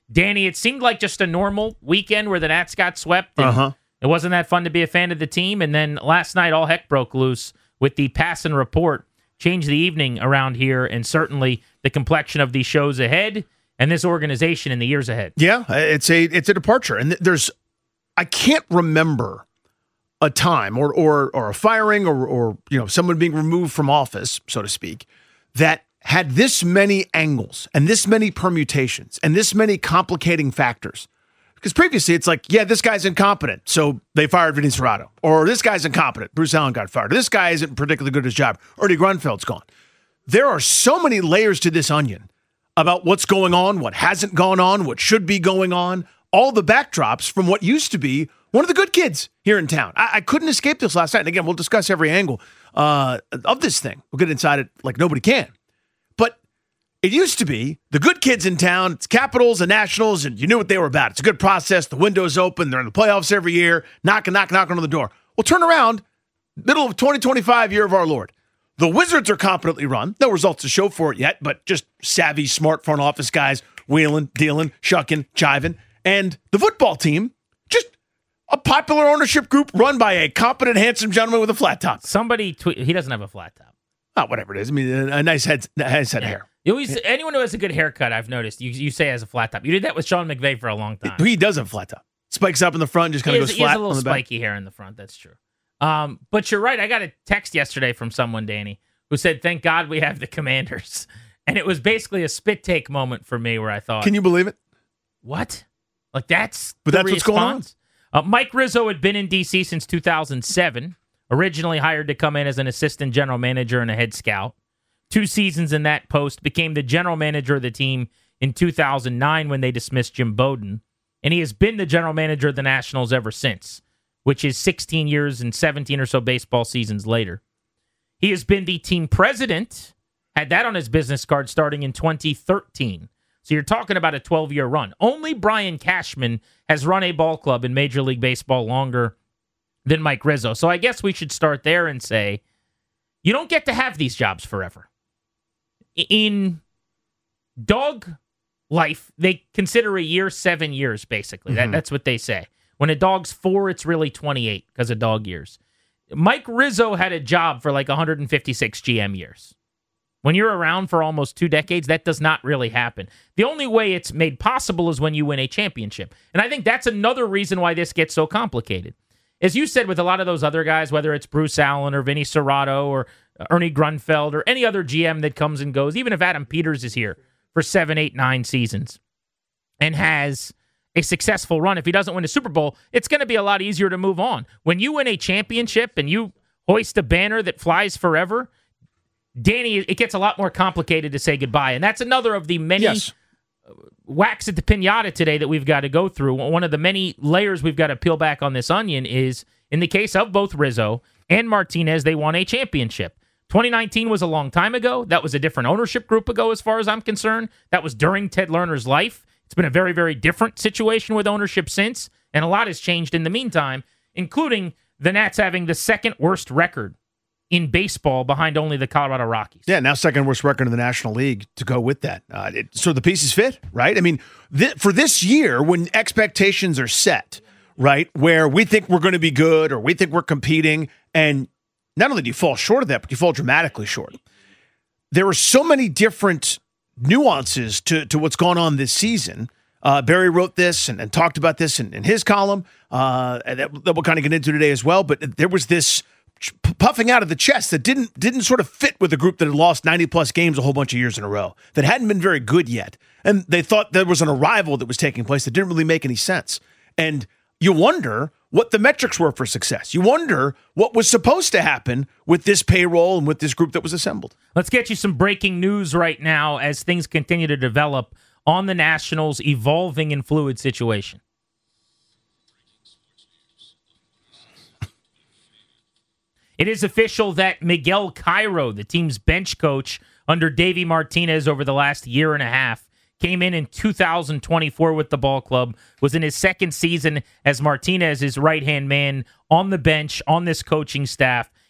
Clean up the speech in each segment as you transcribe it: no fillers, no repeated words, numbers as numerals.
Danny, it seemed like just a normal weekend where the Nats got swept. And It wasn't that fun to be a fan of the team. And then last night, all heck broke loose with the Passan Report. Changed the evening around here, and certainly the complexion of these shows ahead and this organization in the years ahead. Yeah, it's a departure. And I can't remember a time or a firing or someone being removed from office, so to speak, that had this many angles and this many permutations and this many complicating factors. Because previously it's like, yeah, this guy's incompetent, so they fired Vinny Cerrato. Or this guy's incompetent, Bruce Allen got fired. Or this guy isn't particularly good at his job, Ernie Grunfeld's gone. There are so many layers to this onion about what's going on, what hasn't gone on, what should be going on, all the backdrops from what used to be one of the good kids here in town. I couldn't escape this last night. And again, we'll discuss every angle of this thing. We'll get inside it like nobody can. But it used to be the good kids in town, it's Capitals and Nationals, and you knew what they were about. It's a good process. The window's open. They're in the playoffs every year. Knocking on the door. Well, turn around, middle of 2025, year of our Lord. The Wizards are competently run. No results to show for it yet, but just savvy, smart front office guys wheeling, dealing, shucking, jiving. And the football team, just a popular ownership group run by a competent, handsome gentleman with a flat top. Somebody tweet, he doesn't have a flat top. Oh, whatever it is. I mean, a nice head hair. Anyone who has a good haircut, I've noticed, you say has a flat top. You did that with Sean McVay for a long time. He does have a flat top. Spikes up in the front, just kind of goes flat on the back. He has a little spiky hair in the front, that's true. But you're right. I got a text yesterday from someone, Danny, who said, thank God we have the Commanders. And it was basically a spit take moment for me where I thought, can you believe it? What? Like that's what's going on? Mike Rizzo had been in D.C. since 2007, originally hired to come in as an assistant general manager and a head scout. 2 seasons in that post, became the general manager of the team in 2009 when they dismissed Jim Bowden. And he has been the general manager of the Nationals ever since, which is 16 years and 17 or so baseball seasons later. He has been the team president, had that on his business card starting in 2013. So you're talking about a 12-year run. Only Brian Cashman has run a ball club in Major League Baseball longer than Mike Rizzo. So I guess we should start there and say, you don't get to have these jobs forever. In dog life, they consider a year 7 years, basically. That's what they say. When a dog's 4, it's really 28 because of dog years. Mike Rizzo had a job for like 156 GM years. When you're around for almost 2 decades, that does not really happen. The only way it's made possible is when you win a championship. And I think that's another reason why this gets so complicated. As you said with a lot of those other guys, whether it's Bruce Allen or Vinny Cerrato or Ernie Grunfeld or any other GM that comes and goes, even if Adam Peters is here for 7, 8, 9 seasons and has a successful run, if he doesn't win a Super Bowl, it's going to be a lot easier to move on. When you win a championship and you hoist a banner that flies forever, Danny, it gets a lot more complicated to say goodbye. And that's another of the many wax at the piñata today that we've got to go through. One of the many layers we've got to peel back on this onion is, in the case of both Rizzo and Martinez, they won a championship. 2019 was a long time ago. That was a different ownership group ago, as far as I'm concerned. That was during Ted Lerner's life. It's been a very, very different situation with ownership since, and a lot has changed in the meantime, including the Nats having the second worst record in baseball behind only the Colorado Rockies. Yeah, now second worst record in the National League to go with that. So the pieces fit, right? I mean, for this year, when expectations are set, right, where we think we're going to be good or we think we're competing, and not only do you fall short of that, but you fall dramatically short. There are so many different nuances to what's gone on this season. Barry wrote this and talked about this in his column that we'll kind of get into today as well, but there was this puffing out of the chest that didn't sort of fit with a group that had lost 90-plus games a whole bunch of years in a row, that hadn't been very good yet. And they thought there was an arrival that was taking place that didn't really make any sense. And you wonder what the metrics were for success. You wonder what was supposed to happen with this payroll and with this group that was assembled. Let's get you some breaking news right now as things continue to develop on the Nationals' evolving and fluid situation. It is official that Miguel Cairo, the team's bench coach under Davey Martinez over the last year and a half, came in 2024 with the ball club, was in his second season as Martinez's right-hand man on the bench, on this coaching staff.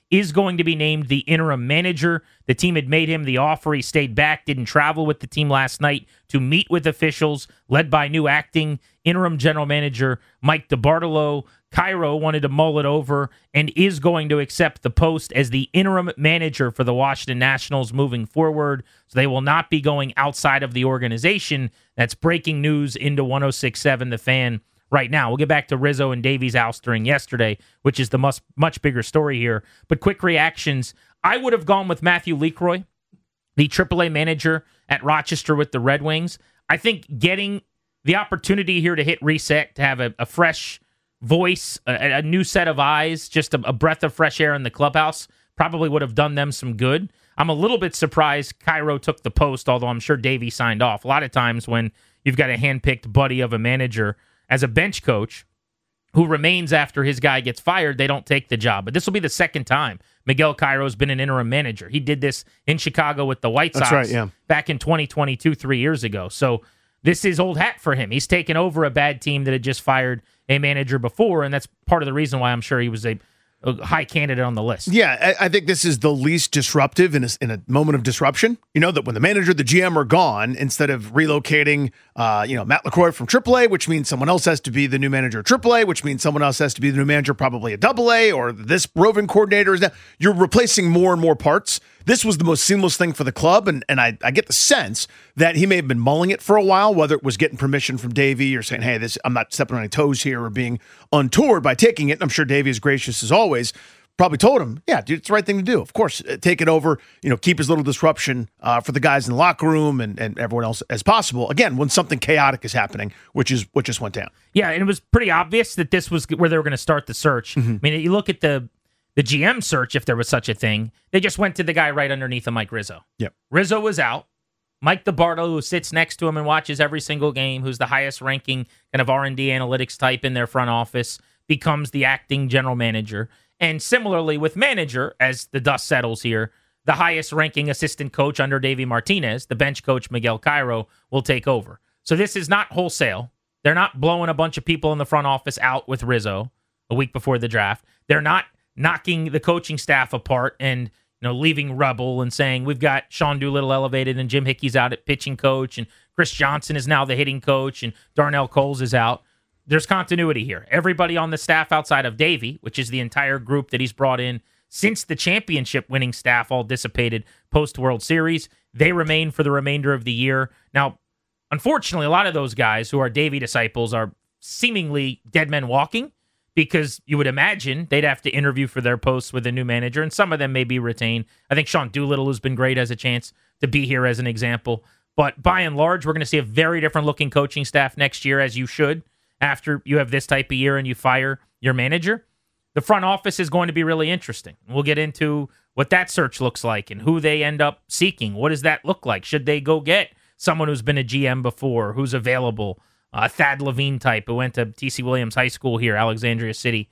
is going to be named the interim manager. The team had made him the offer. He stayed back, didn't travel with the team last night to meet with officials, led by new acting interim general manager Mike DeBartolo. Cairo wanted to mull it over and is going to accept the post as the interim manager for the Washington Nationals moving forward. So they will not be going outside of the organization. That's breaking news into 106.7 The Fan right now. We'll get back to Rizzo and Davies oustering yesterday, which is the much bigger story here. But quick reactions. I would have gone with Matthew Lecroy, the AAA manager at Rochester with the Red Wings. I think getting the opportunity here to hit reset, to have a fresh voice, a new set of eyes, just a breath of fresh air in the clubhouse, probably would have done them some good. I'm a little bit surprised Cairo took the post, although I'm sure Davey signed off. A lot of times when you've got a handpicked buddy of a manager as a bench coach who remains after his guy gets fired, they don't take the job. But this will be the second time Miguel Cairo's been an interim manager. He did this in Chicago with the White Sox back in 2022, 3 years ago. So this is old hat for him. He's taken over a bad team that had just fired a manager before, and that's part of the reason why I'm sure he was a high candidate on the list. Yeah, I think this is the least disruptive in a moment of disruption. You know, that when the manager, the GM are gone, instead of relocating, Matt LaCroix from AAA, which means someone else has to be the new manager of AAA, which means someone else has to be the new manager, probably a AA, or this roving coordinator is now. You're replacing more and more parts. This was the most seamless thing for the club, and I get the sense that he may have been mulling it for a while, whether it was getting permission from Davey or saying, hey, I'm not stepping on any toes here, or being untoward by taking it. And I'm sure Davey is gracious as always. Probably told him, yeah, dude, it's the right thing to do. Of course, take it over, keep as little disruption for the guys in the locker room and everyone else as possible. Again, when something chaotic is happening, which is what just went down. Yeah, and it was pretty obvious that this was where they were going to start the search. Mm-hmm. I mean, you look at the GM search, if there was such a thing, they just went to the guy right underneath of Mike Rizzo. Yep. Rizzo was out. Mike DeBartolo, who sits next to him and watches every single game, who's the highest ranking kind of R&D analytics type in their front office, becomes the acting general manager. And similarly with manager, as the dust settles here, the highest ranking assistant coach under Davey Martinez, the bench coach Miguel Cairo, will take over. So this is not wholesale. They're not blowing a bunch of people in the front office out with Rizzo a week before the draft. They're not knocking the coaching staff apart and leaving rubble and saying we've got Sean Doolittle elevated and Jim Hickey's out at pitching coach and Chris Johnson is now the hitting coach and Darnell Coles is out. There's continuity here. Everybody on the staff outside of Davey, which is the entire group that he's brought in since the championship winning staff all dissipated post-World Series, they remain for the remainder of the year. Now, unfortunately, a lot of those guys who are Davey disciples are seemingly dead men walking, because you would imagine they'd have to interview for their posts with a new manager, and some of them may be retained. I think Sean Doolittle has been great, has a chance to be here as an example. But by and large, we're going to see a very different looking coaching staff next year, as you should, after you have this type of year and you fire your manager. The front office is going to be really interesting. We'll get into what that search looks like and who they end up seeking. What does that look like? Should they go get someone who's been a GM before, who's available? A Thad Levine type who went to T.C. Williams High School here, Alexandria City.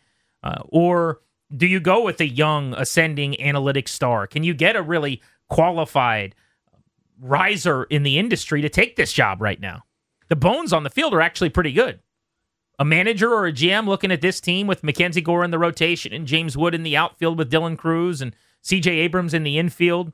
Or do you go with a young, ascending analytics star? Can you get a really qualified riser in the industry to take this job right now? The bones on the field are actually pretty good. A manager or a GM looking at this team with Mackenzie Gore in the rotation and James Wood in the outfield with Dylan Cruz and C.J. Abrams in the infield,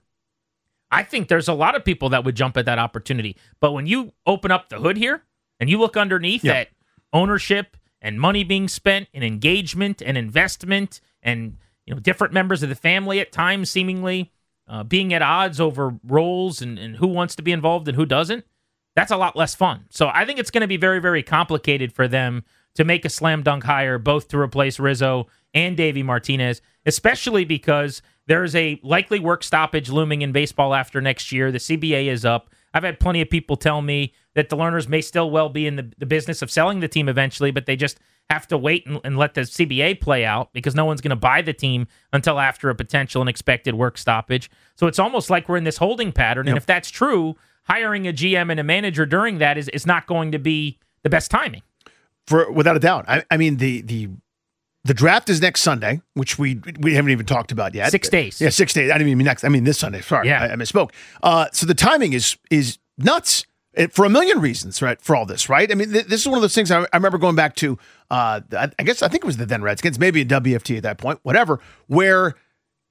I think there's a lot of people that would jump at that opportunity. But when you open up the hood here, and you look underneath at ownership and money being spent and engagement and investment and different members of the family at times seemingly being at odds over roles and who wants to be involved and who doesn't, that's a lot less fun. So I think it's going to be very, very complicated for them to make a slam dunk hire both to replace Rizzo and Davey Martinez, especially because there's a likely work stoppage looming in baseball after next year. The CBA is up. I've had plenty of people tell me that the Lerners may still well be in the business of selling the team eventually, but they just have to wait and let the CBA play out because no one's going to buy the team until after a potential and expected work stoppage. So it's almost like we're in this holding pattern. And if that's true, hiring a GM and a manager during that is not going to be the best timing. Without a doubt. I mean, the draft is next Sunday, which we haven't even talked about yet. 6 days. Yeah, 6 days. I didn't mean next. I mean this Sunday. Sorry, yeah. I misspoke. So the timing is nuts for a million reasons, right? For all this, right? I mean, this is one of those things I remember going back to. I think it was the then Redskins, maybe a WFT at that point, whatever. Where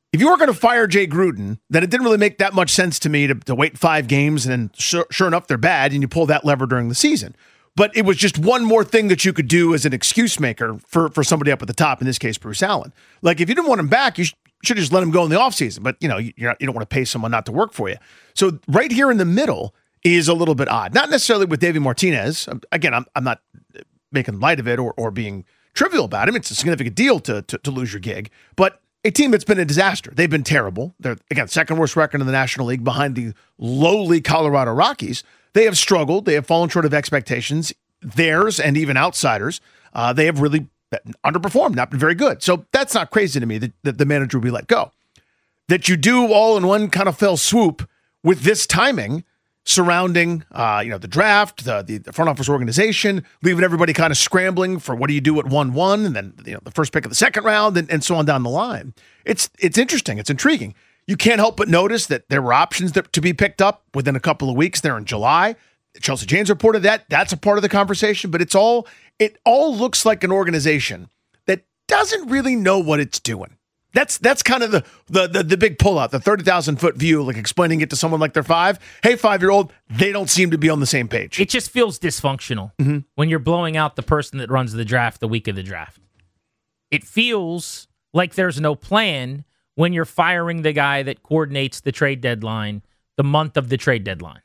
if you were going to fire Jay Gruden, then it didn't really make that much sense to me to wait 5 games and then sure enough, they're bad and you pull that lever during the season. But it was just one more thing that you could do as an excuse maker for somebody up at the top, in this case, Bruce Allen. Like, if you didn't want him back, you should just let him go in the offseason. But, you don't want to pay someone not to work for you. So right here in the middle is a little bit odd. Not necessarily with Davey Martinez. Again, I'm not making light of it or being trivial about him. It's a significant deal to lose your gig. But a team that's been a disaster. They've been terrible. They're, again, second worst record in the National League behind the lowly Colorado Rockies. They have struggled. They have fallen short of expectations, theirs and even outsiders. They have really underperformed, not been very good. So that's not crazy to me that the manager will be let go. That you do all in one kind of fell swoop with this timing surrounding the draft, the front office organization, leaving everybody kind of scrambling for what do you do at 1-1 and then the first pick of the second round and so on down the line. It's interesting. It's intriguing. You can't help but notice that there were options to be picked up within a couple of weeks there in July. Chelsea Janes reported that. That's a part of the conversation, but it all looks like an organization that doesn't really know what it's doing. That's kind of the big pullout, the 30,000-foot view, like explaining it to someone like they're 5. Hey, 5-year-old, they don't seem to be on the same page. It just feels dysfunctional when you're blowing out the person that runs the draft the week of the draft. It feels like there's no plan when you're firing the guy that coordinates the trade deadline the month of the trade deadline.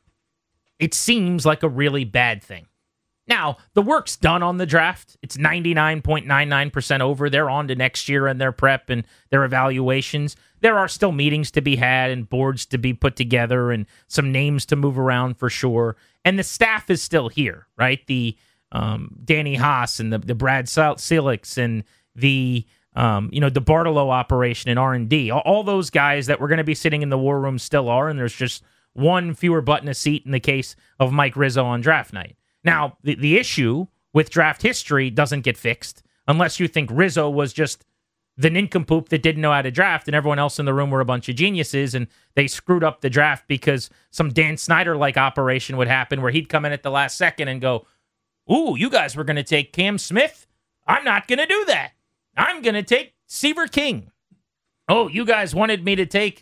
It seems like a really bad thing. Now, the work's done on the draft. It's 99.99% over. They're on to next year and their prep and their evaluations. There are still meetings to be had and boards to be put together and some names to move around for sure. And the staff is still here, right? The Danny Haas and the Brad Silix and the Bartolo operation and R&D. All those guys that were going to be sitting in the war room still are, and there's just one fewer button a seat in the case of Mike Rizzo on draft night. Now, the issue with draft history doesn't get fixed unless you think Rizzo was just the nincompoop that didn't know how to draft and everyone else in the room were a bunch of geniuses and they screwed up the draft because some Dan Snyder-like operation would happen where he'd come in at the last second and go, ooh, you guys were going to take Cam Smith? I'm not going to do that. I'm going to take Seaver King. Oh, you guys wanted me to take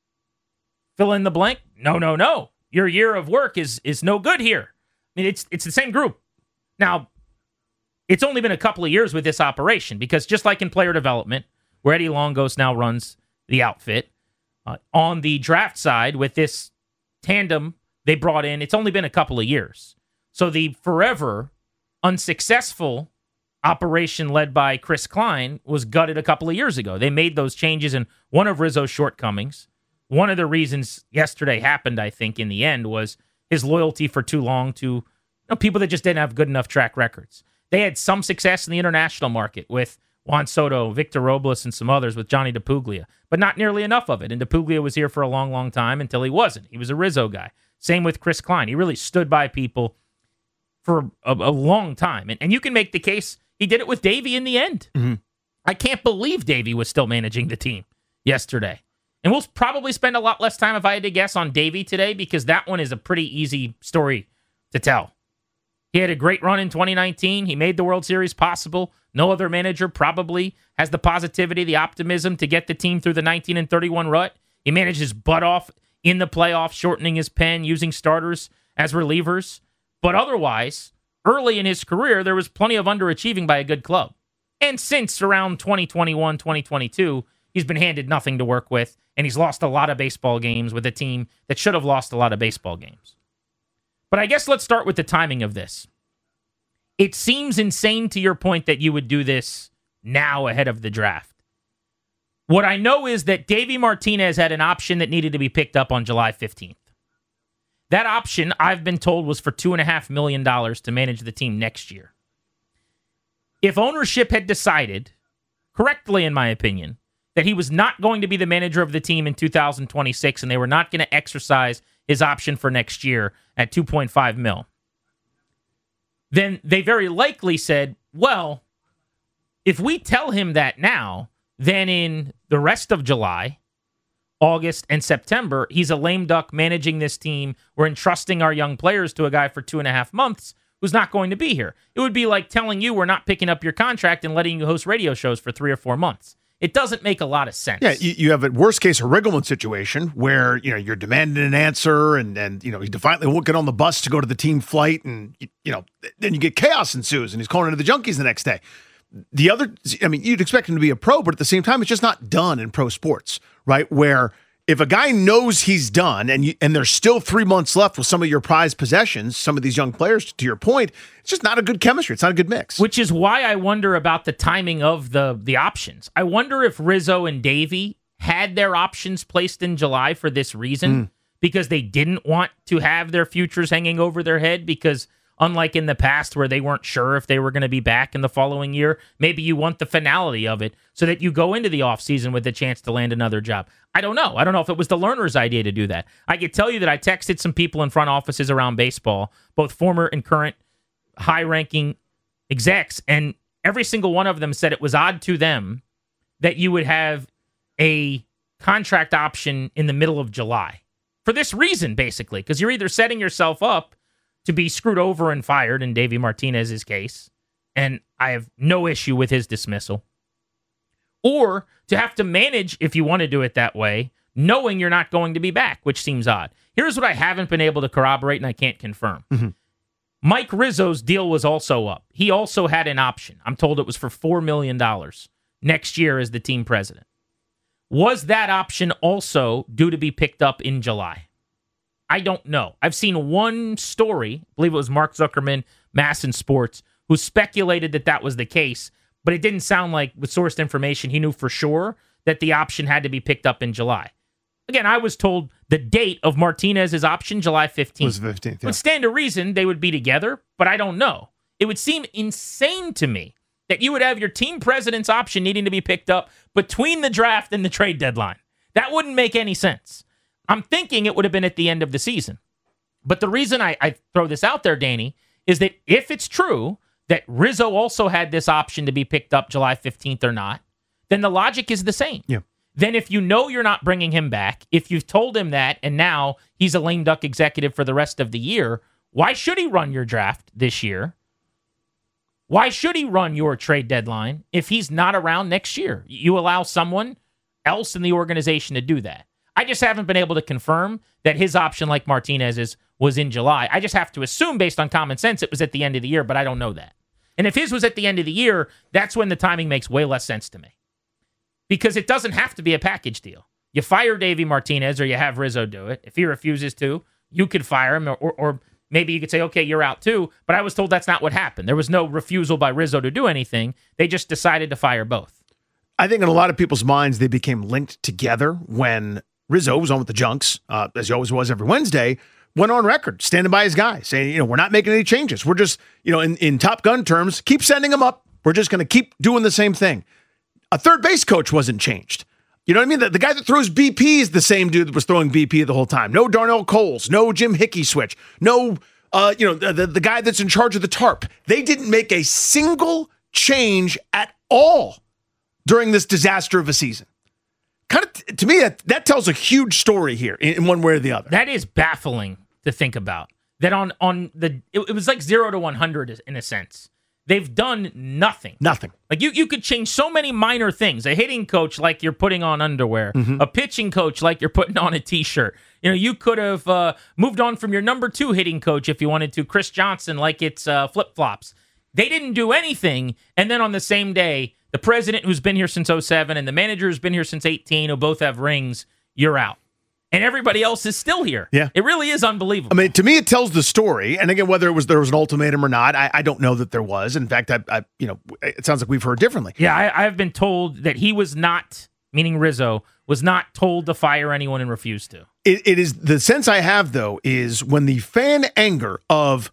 fill in the blank? No. Your year of work is no good here. I mean, it's the same group. Now, it's only been a couple of years with this operation because just like in player development, where Eddie Longos now runs the outfit, on the draft side with this tandem they brought in, it's only been a couple of years. So the forever unsuccessful operation led by Chris Klein was gutted a couple of years ago. They made those changes, and one of Rizzo's shortcomings, one of the reasons yesterday happened, I think, in the end, was his loyalty for too long to people that just didn't have good enough track records. They had some success in the international market with Juan Soto, Victor Robles, and some others with Johnny DePuglia, but not nearly enough of it. And DePuglia was here for a long, long time until he wasn't. He was a Rizzo guy. Same with Chris Klein. He really stood by people for a long time. And you can make the case he did it with Davey in the end. Mm-hmm. I can't believe Davey was still managing the team yesterday. And we'll probably spend a lot less time, if I had to guess, on Davey today because that one is a pretty easy story to tell. He had a great run in 2019. He made the World Series possible. No other manager probably has the positivity, the optimism to get the team through the 19-31 rut. He managed his butt off in the playoffs, shortening his pen, using starters as relievers. But otherwise, early in his career, there was plenty of underachieving by a good club. And since around 2021, 2022, he's been handed nothing to work with, and he's lost a lot of baseball games with a team that should have lost a lot of baseball games. But I guess let's start with the timing of this. It seems insane to your point that you would do this now ahead of the draft. What I know is that Davey Martinez had an option that needed to be picked up on July 15th. That option, I've been told, was for $2.5 million to manage the team next year. If ownership had decided, correctly in my opinion, that he was not going to be the manager of the team in 2026 and they were not going to exercise his option for next year at $2.5 million, then they very likely said, well, if we tell him that now, then in the rest of July, August, and September, he's a lame duck managing this team. We're entrusting our young players to a guy for 2.5 months who's not going to be here. It would be like telling you we're not picking up your contract and letting you host radio shows for 3 or 4 months. It doesn't make a lot of sense. Yeah, you have a worst case a Riggleman situation where you're demanding an answer, and he defiantly won't get on the bus to go to the team flight, and then you get chaos ensues, and he's calling into the junkies the next day. The other, you'd expect him to be a pro, but at the same time, it's just not done in pro sports, right? Where if a guy knows he's done and there's still 3 months left with some of your prized possessions, some of these young players, to your point, it's just not a good chemistry. It's not a good mix. Which is why I wonder about the timing of the options. I wonder if Rizzo and Davey had their options placed in July for this reason, because they didn't want to have their futures hanging over their head, because unlike in the past where they weren't sure if they were going to be back in the following year, maybe you want the finality of it so that you go into the offseason with a chance to land another job. I don't know. I don't know if it was the Lerner's idea to do that. I could tell you that I texted some people in front offices around baseball, both former and current high-ranking execs, and every single one of them said it was odd to them that you would have a contract option in the middle of July. For this reason, basically, because you're either setting yourself up to be screwed over and fired in Davey Martinez's case, and I have no issue with his dismissal, or to have to manage, if you want to do it that way, knowing you're not going to be back, which seems odd. Here's what I haven't been able to corroborate and I can't confirm. Mike Rizzo's deal was also up. He also had an option. I'm told it was for $4 million next year as the team president. Was that option also due to be picked up in July? I don't know. I've seen one story, I believe it was Mark Zuckerman, Masson Sports, who speculated that that was the case, but it didn't sound like, with sourced information, he knew for sure that the option had to be picked up in July. Again, I was told the date of Martinez's option, July 15th. It was the 15th, yeah. Would stand to reason they would be together, but I don't know. It would seem insane to me that you would have your team president's option needing to be picked up between the draft and the trade deadline. That wouldn't make any sense. I'm thinking it would have been at the end of the season. But the reason I throw this out there, Danny, is that if it's true that Rizzo also had this option to be picked up July 15th or not, then the logic is the same. Yeah. Then if you know you're not bringing him back, if you've told him that, and now he's a lame duck executive for the rest of the year, why should he run your draft this year? Why should he run your trade deadline if he's not around next year? You allow someone else in the organization to do that. I just haven't been able to confirm that his option, like Martinez's, was in July. I just have to assume, based on common sense, it was at the end of the year, but I don't know that. And if his was at the end of the year, that's when the timing makes way less sense to me. Because it doesn't have to be a package deal. You fire Davey Martinez or you have Rizzo do it. If he refuses to, you could fire him, or maybe you could say, okay, you're out too. But I was told that's not what happened. There was no refusal by Rizzo to do anything. They just decided to fire both. I think in a lot of people's minds, they became linked together when Rizzo was on with the Junks, as he always was every Wednesday, went on record, standing by his guy, saying, we're not making any changes. We're just, in Top Gun terms, keep sending them up. We're just going to keep doing the same thing. A third base coach wasn't changed. You know what I mean? The guy that throws BP is the same dude that was throwing BP the whole time. No Darnell Coles, no Jim Hickey switch, no, the guy that's in charge of the tarp. They didn't make a single change at all during this disaster of a season. Kind of, to me, that tells a huge story here in one way or the other. That is baffling to think about. That it was like 0 to 100 in a sense. They've done nothing. Nothing. Like you could change so many minor things. A hitting coach like you're putting on underwear. Mm-hmm. A pitching coach like you're putting on a T-shirt. You could have moved on from your number 2 hitting coach if you wanted to, Chris Johnson, like it's flip-flops. They didn't do anything, and then on the same day, the president who's been here since 2007 and the manager who's been here since 2018, who both have rings, you're out. And everybody else is still here. Yeah. It really is unbelievable. I mean, to me, it tells the story. And again, whether there was an ultimatum or not, I don't know that there was. In fact, it sounds like we've heard differently. Yeah, I have been told that he was not, meaning Rizzo, was not told to fire anyone and refused to. It is the sense I have, though, is when the fan anger of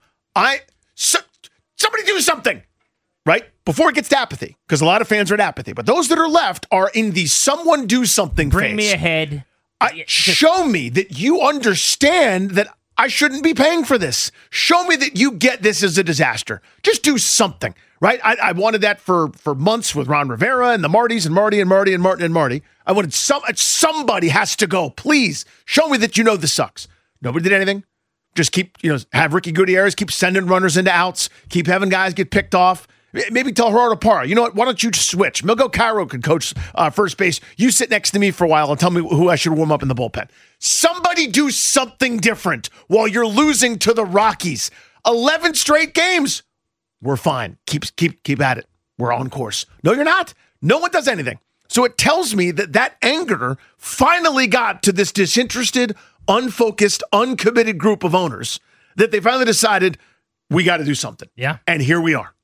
somebody do something, right? Before it gets to apathy, because a lot of fans are at apathy, but those that are left are in the someone do something Bring phase. me ahead. Show me that you understand that I shouldn't be paying for this. Show me that you get this as a disaster. Just do something, right? I wanted that for months with Ron Rivera and the Martys and Marty and Marty and Martin and Marty. I wanted somebody has to go. Please show me that this sucks. Nobody did anything. Just keep, have Ricky Gutierrez keep sending runners into outs, keep having guys get picked off. Maybe tell Gerardo Parra, you know what, why don't you switch? Miguel Cairo could coach first base. You sit next to me for a while and tell me who I should warm up in the bullpen. Somebody do something different while you're losing to the Rockies. 11 straight games. We're fine. Keep at it. We're on course. No, you're not. No one does anything. So it tells me that anger finally got to this disinterested, unfocused, uncommitted group of owners that they finally decided we got to do something. Yeah. And here we are.